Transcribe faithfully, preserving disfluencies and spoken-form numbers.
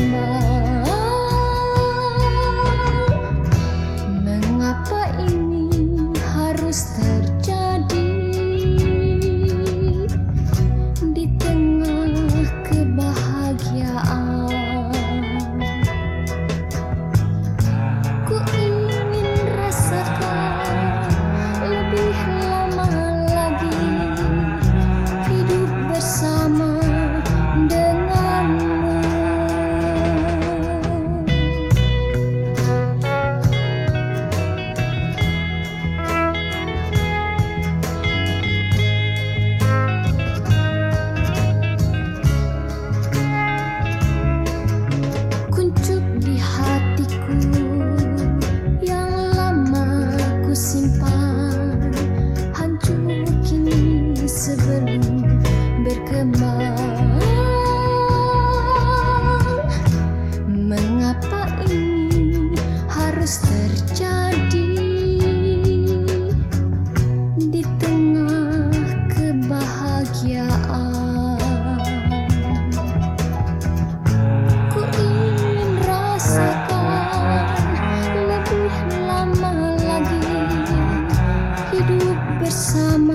berkembang. Mengapa ini harus terjadi di tengah kebahagiaan? Ku ingin rasakan lebih lama lagi hidup bersama denganmu. Kuncup di hatiku yang lama ku simpan, hancur kini sebelum berkembang. Mengapa ini harus terjadi di tengah kebahagiaan? Ku ingin rasakan lebih lama lagi hidup bersama